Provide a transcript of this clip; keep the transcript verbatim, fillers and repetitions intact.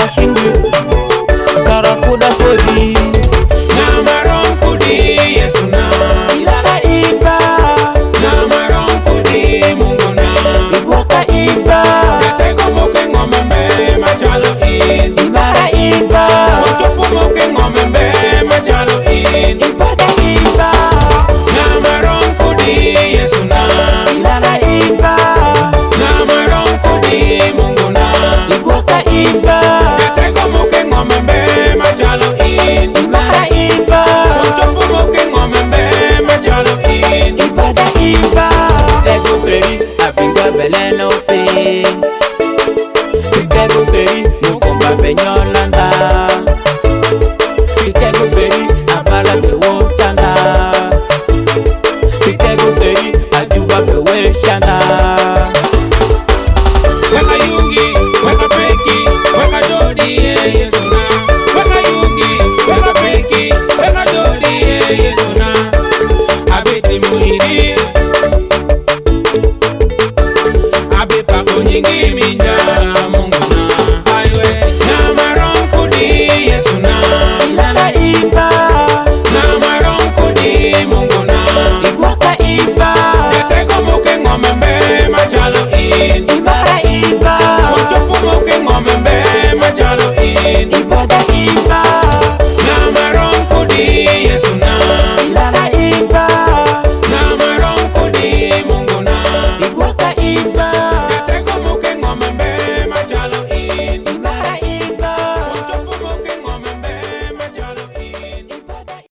shingu karakuda kodi Namaron kudi Yesu na ilara iba Namaron kudi Mungu na ibwaka iba Yatego moke ngomembe machalo in ibara iba Ochopo moke ngomembe machalo in ibada iba Namaron kudi Yesu na ilara iba Namaron kudi Mungu na ibwaka iba Yatego moke ngomembe machalo in ibara iba Ochopo moke ngomembe machalo in ibada iba tego feri apingwa beleno